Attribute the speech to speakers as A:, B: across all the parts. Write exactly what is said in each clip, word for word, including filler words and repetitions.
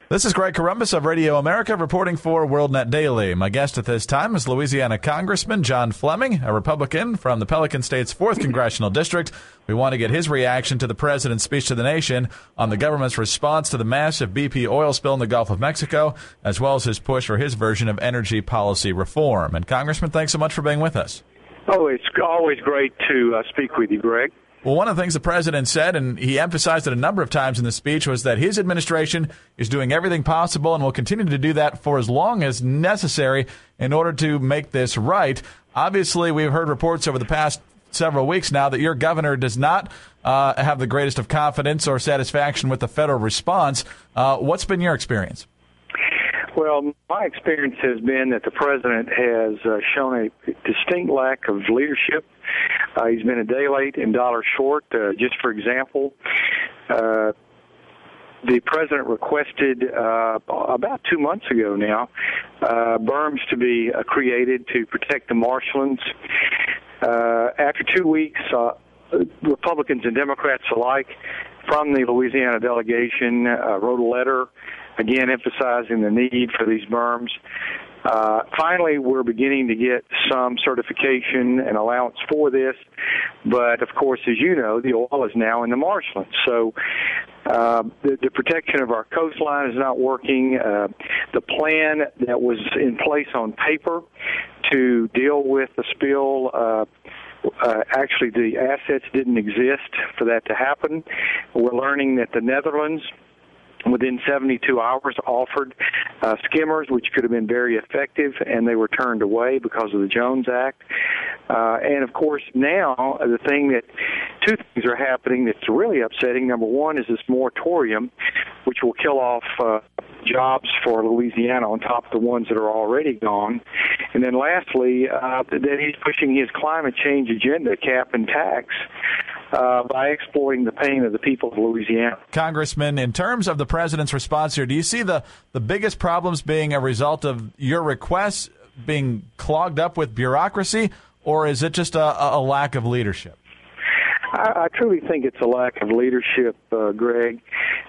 A: This is Greg Corombos of Radio America reporting for WorldNet Daily. My guest at this time is Louisiana Congressman John Fleming, a Republican from the Pelican State's fourth Congressional District. We want to get his reaction to the president's speech to the nation on the government's response to the massive B P oil spill in the Gulf of Mexico, as well as his push for his version of energy policy reform. And Congressman, thanks so much for being with us.
B: Oh, it's always great to uh, speak with you, Greg.
A: Well, one of the things the president said, and he emphasized it a number of times in the speech, was that his administration is doing everything possible and will continue to do that for as long as necessary in order to make this right. Obviously, we've heard reports over the past several weeks now that your governor does not uh, have the greatest of confidence or satisfaction with the federal response. Uh, what's been your experience?
B: Well, my experience has been that the president has uh, shown a distinct lack of leadership. Uh, he's been a day late and dollar short. Uh, just for example, uh, the president requested uh, about two months ago now uh, berms to be uh, created to protect the marshlands. Uh, after two weeks, uh, Republicans and Democrats alike from the Louisiana delegation uh, wrote a letter, again emphasizing the need for these berms. Uh, finally, we're beginning to get some certification and allowance for this, but of course, as you know, the oil is now in the marshlands. So uh, the, the protection of our coastline is not working. Uh, the plan that was in place on paper to deal with the spill, uh, Uh, actually, the assets didn't exist for that to happen. We're learning that the Netherlands, within seventy-two hours, offered uh, skimmers, which could have been very effective, and they were turned away because of the Jones Act. Uh, and, of course, now the thing that two things are happening that's really upsetting. Number one is this moratorium, which will kill off uh, jobs for Louisiana on top of the ones that are already gone. And then lastly, uh, that he's pushing his climate change agenda, cap and tax, uh, by exploiting the pain of the people of Louisiana.
A: Congressman, in terms of the president's response here, do you see the, the biggest problems being a result of your requests being clogged up with bureaucracy, or is it just a, a lack of leadership?
B: I, I truly think it's a lack of leadership, uh, Greg.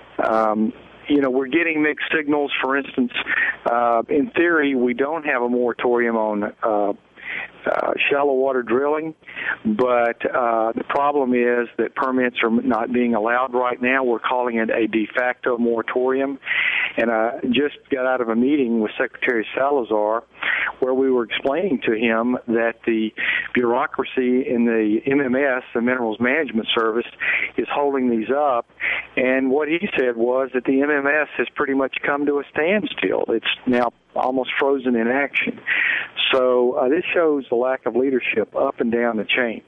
B: Um, You know, we're getting mixed signals. For instance, uh, in theory, we don't have a moratorium on uh, uh, shallow water drilling, but uh, the problem is that permits are not being allowed right now. We're calling it a de facto moratorium. And I just got out of a meeting with Secretary Salazar where we were explaining to him that the bureaucracy in the M M S, the Minerals Management Service, is holding these up. And what he said was that the M M S has pretty much come to a standstill. It's now almost frozen in action. So uh, this shows the lack of leadership up and down the chain.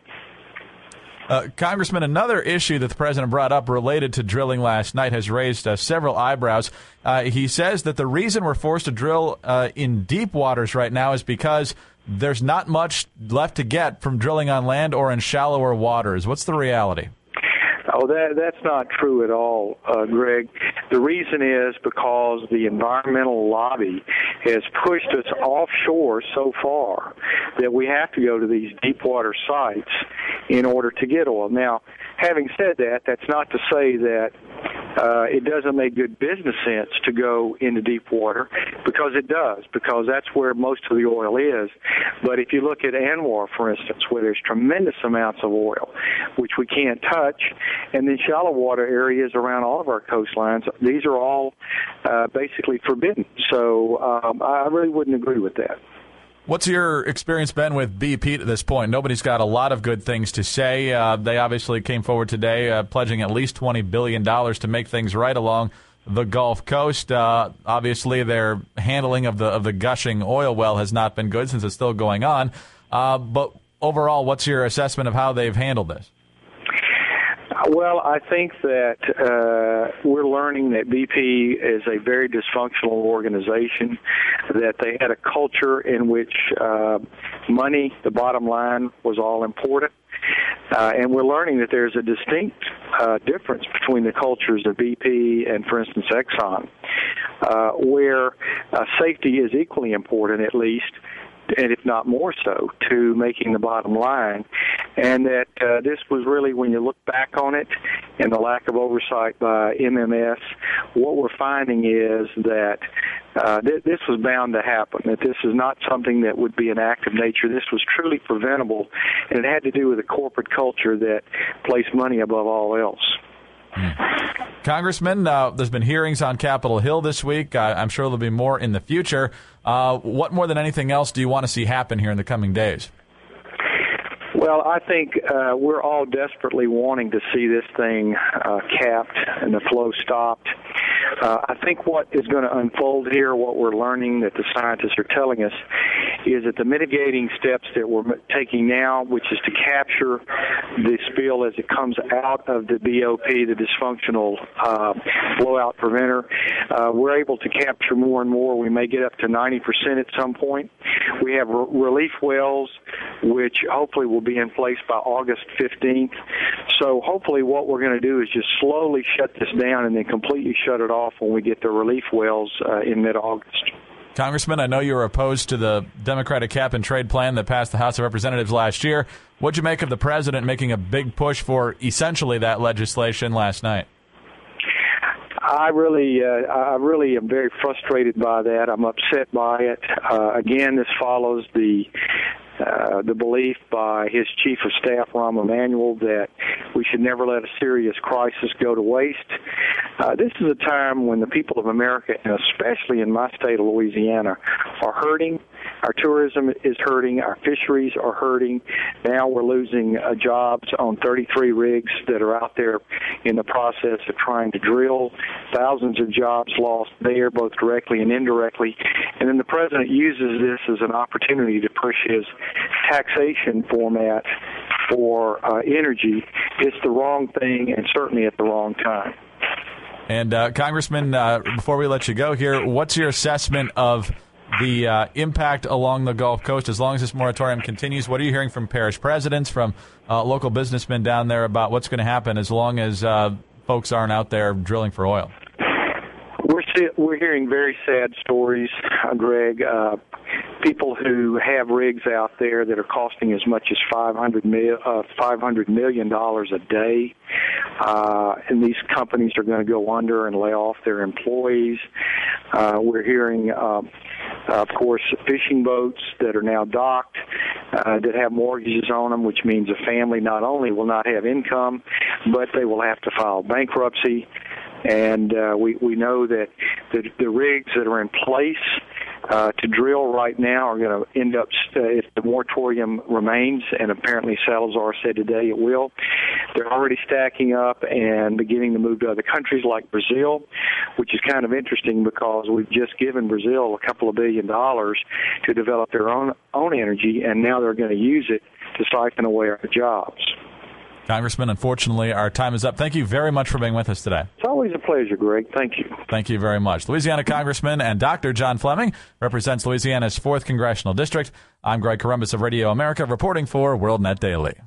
A: Uh, Congressman, another issue that the president brought up related to drilling last night has raised uh, several eyebrows. Uh, he says that the reason we're forced to drill uh, in deep waters right now is because there's not much left to get from drilling on land or in shallower waters. What's the reality?
B: Oh, that that's not true at all, uh, Greg. The reason is because the environmental lobby has pushed us offshore so far that we have to go to these deep water sites in order to get oil. Now, having said that, that's not to say that uh, it doesn't make good business sense to go into deep water, because it does, because that's where most of the oil is. But if you look at Anwar, for instance, where there's tremendous amounts of oil, which we can't touch, and then shallow water areas around all of our coastlines, these are all uh, basically forbidden. So um, I really wouldn't agree with that.
A: What's your experience been with B P at this point? Nobody's got a lot of good things to say. Uh, they obviously came forward today uh, pledging at least twenty billion dollars to make things right along the Gulf Coast. Uh, obviously, their handling of the of the gushing oil well has not been good since it's still going on. Uh, but overall, what's your assessment of how they've handled this?
B: Well, I think that uh, we're learning that B P is a very dysfunctional organization, that they had a culture in which uh, money, the bottom line, was all important. Uh, and we're learning that there's a distinct uh, difference between the cultures of B P and, for instance, Exxon, uh, where uh, safety is equally important, at least, and if not more so, to making the bottom line. and that uh, this was really, when you look back on it and the lack of oversight by M M S, what we're finding is that uh, th- this was bound to happen, that this is not something that would be an act of nature. This was truly preventable, and it had to do with a corporate culture that placed money above all else.
A: Congressman, uh, there's been hearings on Capitol Hill this week. Uh, I'm sure there'll be more in the future. Uh, what more than anything else do you want to see happen here in the coming days?
B: Well, I think uh, we're all desperately wanting to see this thing uh, capped and the flow stopped. Uh, I think what is going to unfold here, what we're learning that the scientists are telling us, is that the mitigating steps that we're taking now, which is to capture the spill as it comes out of the B O P, the dysfunctional uh, blowout preventer, uh, we're able to capture more and more. We may get up to ninety percent at some point. We have re- relief wells, which hopefully will be in place by August fifteenth. So hopefully what we're going to do is just slowly shut this down and then completely shut it off when we get the relief wells uh, in mid-August.
A: Congressman, I know you were opposed to the Democratic cap-and-trade plan that passed the House of Representatives last year. What'd you make of the president making a big push for essentially that legislation last night?
B: I really, uh, I really am very frustrated by that. I'm upset by it. Uh, again, this follows the uh, the belief by his chief of staff, Rahm Emanuel, that we should never let a serious crisis go to waste. Uh, this is a time when the people of America, and especially in my state of Louisiana, are hurting. Our tourism is hurting. Our fisheries are hurting. Now we're losing uh, jobs on thirty-three rigs that are out there in the process of trying to drill. Thousands of jobs lost there, both directly and indirectly. And then the president uses this as an opportunity to push his taxation format for uh, energy. It's the wrong thing, and certainly at the wrong time.
A: And uh, Congressman, uh, before we let you go here, what's your assessment of the uh, impact along the Gulf Coast as long as this moratorium continues? What are you hearing from parish presidents, from uh, local businessmen down there about what's going to happen as long as uh, folks aren't out there drilling for oil?
B: We're we're hearing very sad stories, uh, Greg. Uh, people who have rigs out there that are costing as much as five hundred million dollars a day, uh, and these companies are going to go under and lay off their employees. Uh, we're hearing, uh, of course, fishing boats that are now docked uh, that have mortgages on them, which means a family not only will not have income, but they will have to file bankruptcy. And uh, we, we know that the, the rigs that are in place uh, to drill right now are going to end up, uh, if the moratorium remains, and apparently Salazar said today it will, they're already stacking up and beginning to move to other countries like Brazil, which is kind of interesting because we've just given Brazil a couple of billion dollars to develop their own, own energy, and now they're going to use it to siphon away our jobs.
A: Congressman, unfortunately, our time is up. Thank you very much for being with us today.
B: It's always a pleasure, Greg. Thank you.
A: Thank you very much. Louisiana Congressman and Doctor John Fleming represents Louisiana's fourth Congressional District. I'm Greg Corombos of Radio America, reporting for WorldNet Daily.